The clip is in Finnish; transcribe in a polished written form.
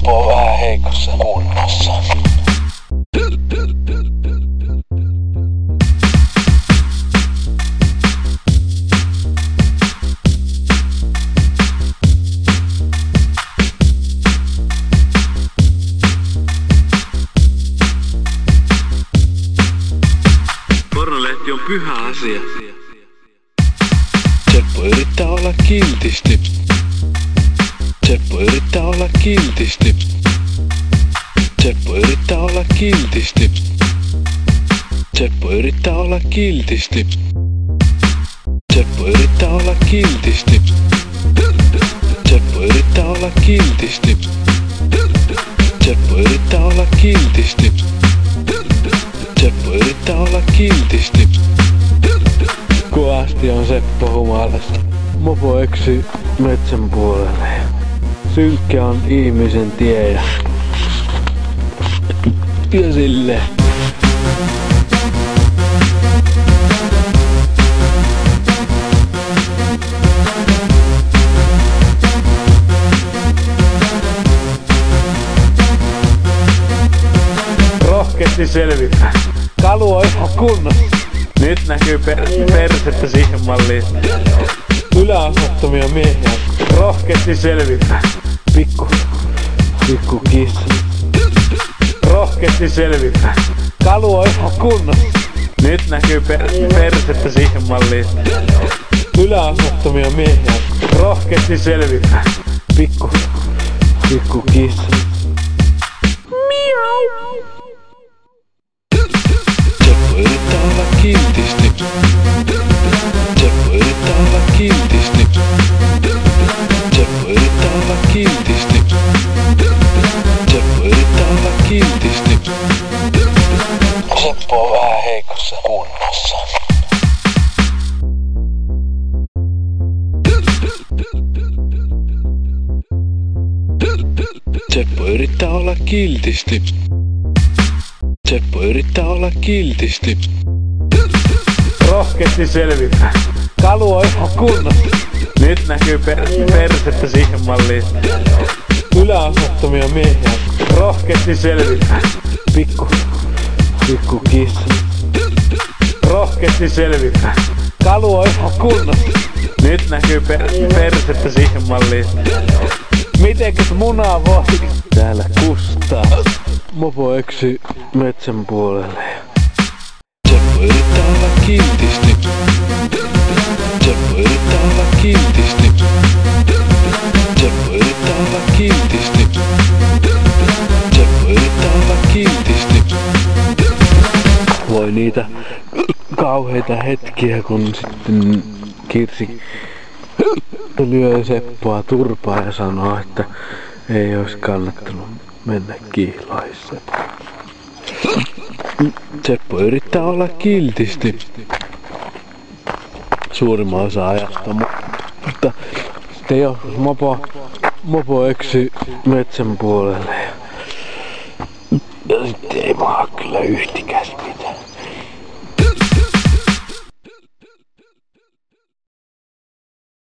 Seppo on vähän heikossa kunnossa. Pornolehti on pyhä asia. Seppo yrittää olla kiltisti. Seppo yrittää olla kiltisti. Seppo yrittää olla kiltisti. Seppo yrittää olla kiltisti. Seppo yrittää olla kiltisti. Seppo yrittää olla kiltisti. Seppo yrittää olla kiltisti. Seppo yrittää olla kiltisti. Kovasti on Seppo humalassa. Mopo eksy metsän puolelle. Synkkä on ihmisen tie ja silleen. Rohkeasti selvitä. Kalu on ihan kunnossa. Nyt näkyy persettä siihen malliin. Yläosattomia miehiä. Rohkeasti selvitä. Pikku kissa. Rohkeasti selvitä. Kalu on ihan kunnossa. Nyt näkyy persettä siihen malliin. Yläosattomia miehiä. Rohkeasti selvitä. Pikku kissa. Seppo yrittää olla kiltisti. Seppo yrittää olla kiltisti. Seppo yrittää olla kiltisti. Seppo yrittää olla kiltisti. Seppo on vähän heikossa kunnossa. Seppo yrittää olla kiltisti. Seppo yrittää olla kiltisti. Rohkeasti selvitä. Kalu on ihan kunnossa. Nyt näkyy persettä siihen malliin. Yläosattomia miehiä. Rohkeasti selvitä. Pikku kissa. Rohkeasti selvitä. Kalu on ihan kunnossa. Nyt näkyy persettä siihen malliin. Mitenkäs munaa voi? Täällä kustaa. Mopo eksy metsän puolelle. Seppo yrittää olla kiltisti. Seppo yrittää olla kiltisti. Seppo yrittää olla kiltisti. Seppo yrittää olla kiltisti. Voi niitä kauheita hetkiä, kun sitten Kirsi lyö Seppoa turpaa ja sanoo, että ei olisi kannattanut mennä kihlaissa. Seppo yrittää olla kiltisti suurimman osa ajasta, mutta sitten joskus mopo eksy metsän puolelle ja sitten ei maa kyllä yhtikäs mitään.